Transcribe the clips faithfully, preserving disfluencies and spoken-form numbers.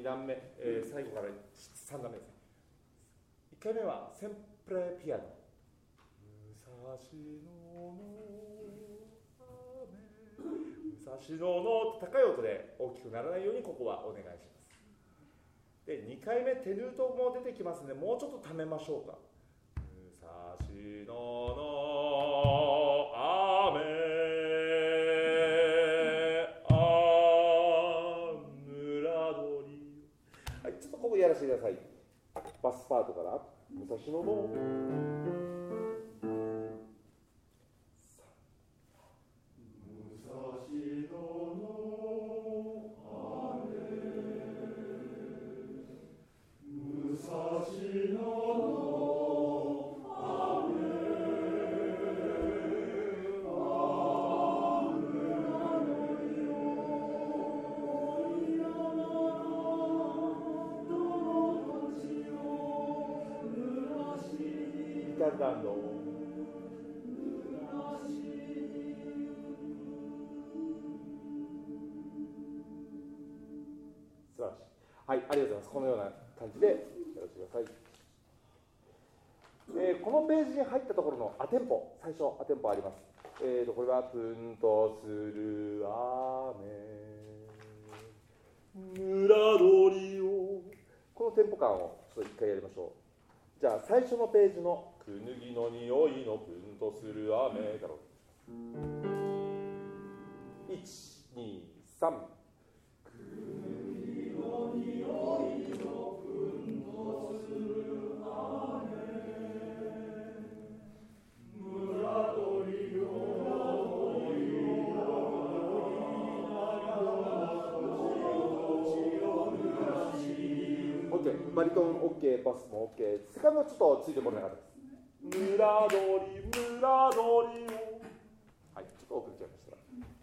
にだんめ、えー、最後からさんだんめですね。いっかいめはセンプレピアノ。武蔵野の雨、武蔵野の高い音で大きくならないようにここはお願いします。でにかいめテヌートも出てきますので、もうちょっとためましょうか。武蔵野の雨、ここやらせてください。バスパートから武蔵野のだんだんの素晴らしい。はい、ありがとうございます。このような感じでやらせてください。えー、このページに入ったところのアテンポ、最初アテンポあります。えーと、これはプンとする雨、村鳥を、このテンポ感をちょっと一回やりましょう。じゃあ最初のページのくぬぎの匂いのプンとする雨だろう。いち、に、さん。くぬぎの匂いのプンとする雨、村鳥を追いながら土を濡らし。 OK、バリトン OK、バスも OK、セカンドはちょっとついてこれなかったです。村鳥、村鳥を、はい、ちょっと遅れちゃいました。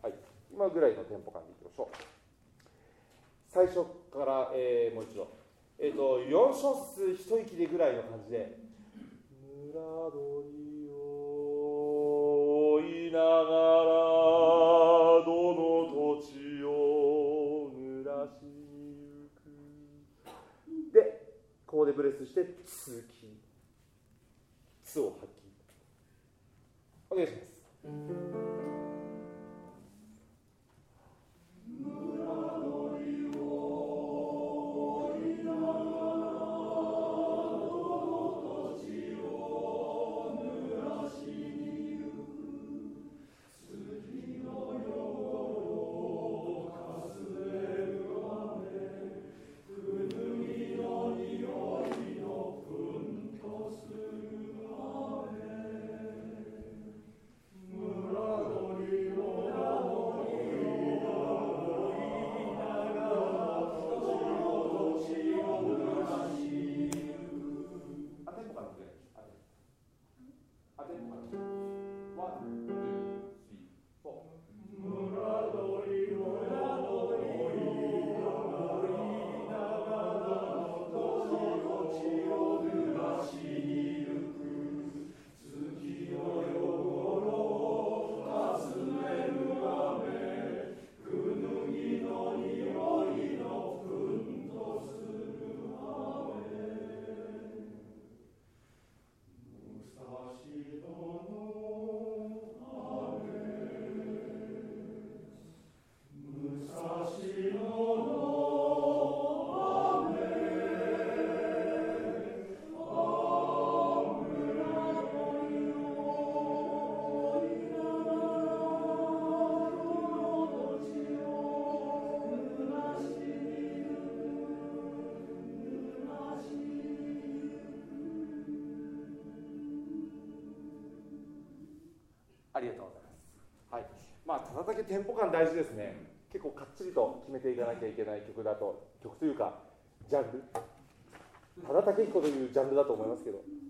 はい、今ぐらいのテンポ感でいきましょう。最初から、えー、もう一度、えーと、よん小節一息でぐらいの感じで、村鳥を追いながらどの土地を濡らしゆく。で、ここでブレスして続き。つを吐き、お願いします。ありがとうございます。はい、まあただだけテンポ感大事ですね。結構かっちりと決めていかなきゃいけない曲だと、曲というかジャンル、多田武彦というジャンルだと思いますけど。